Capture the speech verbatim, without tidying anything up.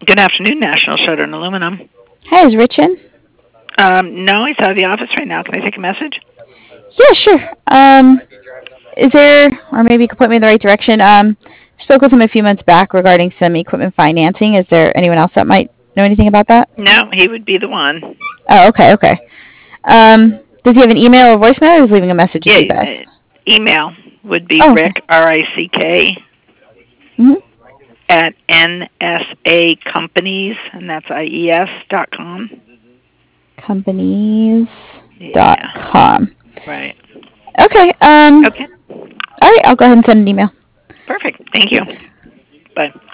Good afternoon, National Shutter and Aluminum. Hi, is Rich in? Um, no, he's out of the office right now. Can I take a message? Yeah, sure. Um, is there, or maybe you could point me in the right direction. Um, spoke with him a few months back regarding some equipment financing. Is there anyone else that might know anything about that? No, he would be the one. Oh, okay, okay. Um, does he have an email or voicemail, or is leaving a message would Yeah, be uh, best? email would be Oh, Rick, okay. R I C K, Mm-hmm. at N S A Companies, and that's I E S dot com. Companies dot Yeah, com. right. Okay. Um. Okay, All right. I'll go ahead and send an email. perfect. Thank you. Bye.